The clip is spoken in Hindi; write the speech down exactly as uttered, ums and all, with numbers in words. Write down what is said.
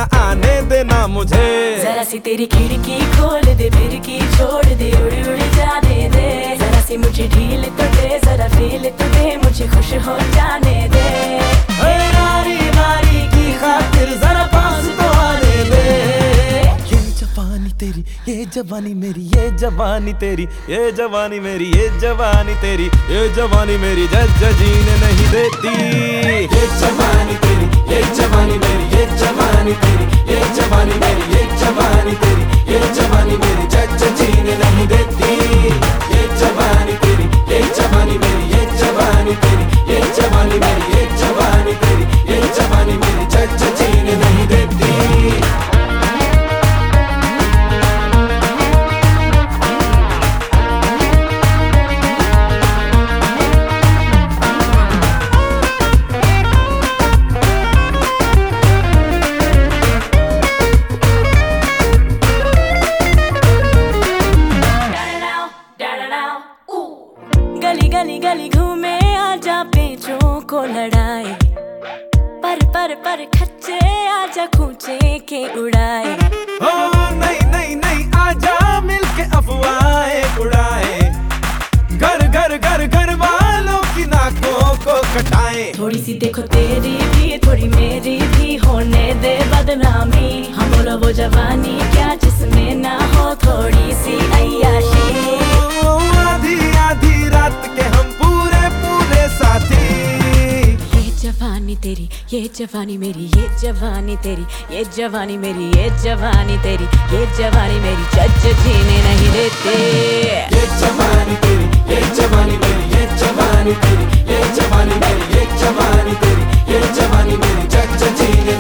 न आने देना मुझे। जरा सी तेरी खिड़की खोल दे, फिर की छोड़ दे, उड़ उड़ जाने दे। जरा सी मुझे ढील तो दे, जरा फील तो दे, मुझे खुश हो जाने दे। नारी नारी की खातिर जरा पास तो आने दे। ये जवानी तेरी, ये जवानी मेरी, ये जवानी तेरी, ये जवानी मेरी, ये जवानी तेरी, ये जवानी मेरी जज जीने नहीं देती। ये जवानी तेरी, ये जवानी मेरी, ये जवानी तेरी, ये जवानी मेरी, ये जवानी तेरी, ये जवानी मेरी जज जीने नहीं देती। ये जवानी तेरी, ये जवानी मेरी, ये जवानी तेरी, ये जवानी मेरी, ये जवानी तेरी, ये जवानी मेरी जज जीने नहीं देती। गली गली गली घूमे, आजा पेचों को लड़ाए, पर पर पर खच्चे आजा खूंचे के उड़ाए। ओ नहीं नहीं नहीं, आजा मिलके अफवाहें उड़ाए, घर घर घर घर वालों की नाकों को कटाए। थोड़ी सी देखो तेरी भी, थोड़ी मेरी भी, होने दे बदनामी। हम बोलो वो जवानी क्या जिसमें ना हो थोड़ी सी अय्याशी। आधी आधी रात के हम पूरे पूरे साथी। ये जवानी तेरी, ये जवानी मेरी, ये जवानी तेरी, ये जवानी मेरी, ये जवानी तेरी, ये जवानी मेरी जज जीने नहीं देते। ये जवानी तेरी, ये जवानी मेरी, ये जवानी तेरी, ये जवानी मेरी, ये जवानी तेरी, ये जवानी मेरी जज जीने